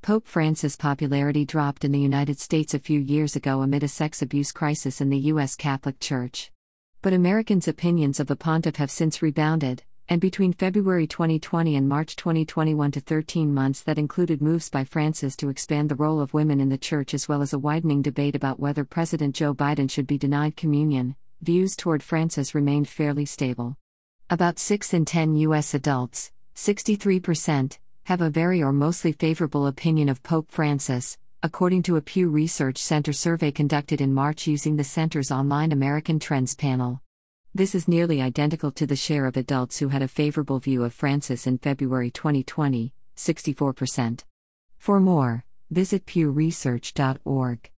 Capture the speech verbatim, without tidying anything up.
Pope Francis' popularity dropped in the United States a few years ago amid a sex abuse crisis in the U S Catholic Church. But Americans' opinions of the pontiff have since rebounded, and between February twenty twenty and March twenty twenty-one to thirteen months that included moves by Francis to expand the role of women in the Church as well as a widening debate about whether President Joe Biden should be denied communion, views toward Francis remained fairly stable. About six in ten U S adults, sixty-three percent, have a very or mostly favorable opinion of Pope Francis, according to a Pew Research Center survey conducted in March using the center's online American Trends panel. This is nearly identical to the share of adults who had a favorable view of Francis in February twenty twenty, sixty-four percent. For more, visit pew research dot org.